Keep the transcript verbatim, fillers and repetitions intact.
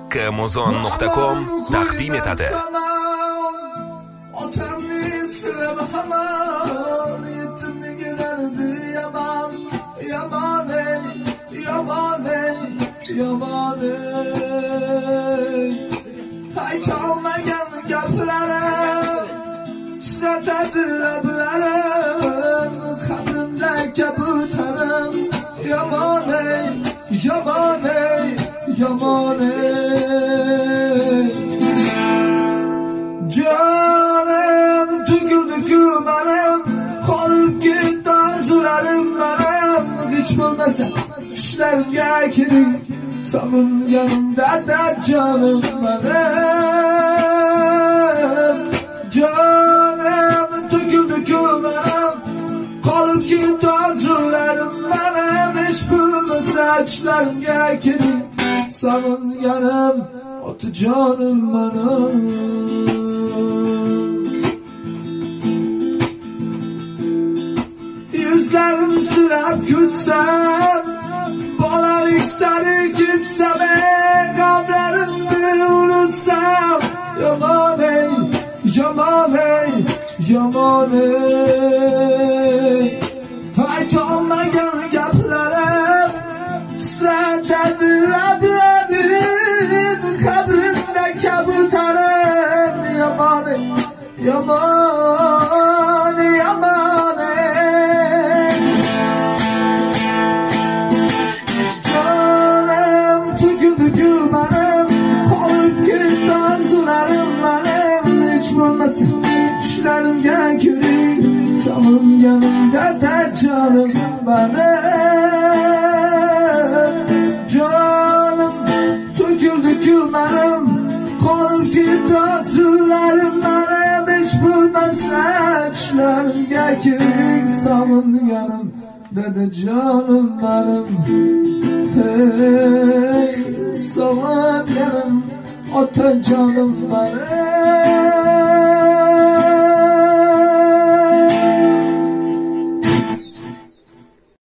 Amazon nuqta com taqdim etadi. Otamning siri hamon yetimligilardi yomon, yomon, yomon, yomon. Aytolmagan gaplarim titratadi lablarim, qabrimda kabutarim yomon, yomon, yomon. Canım tüküldü kümenim, qolib ketdi orzularim menim. Hech bo'lmasa tushlarga kiring, sog'inganimda da jonim menim. Canım tüküldü kümenim, qolib ketdi orzularim menim. Hech bo'lmasa tushlarga kiring, sog'inganim otajonim menim. Yüzlerimi sırap kütsem, bolalik sarı gitsem, kablarımı unutsam, yaman ey, yaman ey, yaman ey. Aytolmagan gaplarim titratadi lablarim, qabrimda kabutarim yaman ey, yaman, yaman ey. Düşlerimga kiring, sog'inganimda da jonim menim. Jonim to'kildi-ku menim, qolib ketdi orzularim menim. Hech bo'lmasa tushlarimga kiring, sog'inganimda da jonim menim. Hey, sog'inganim otajonim menim.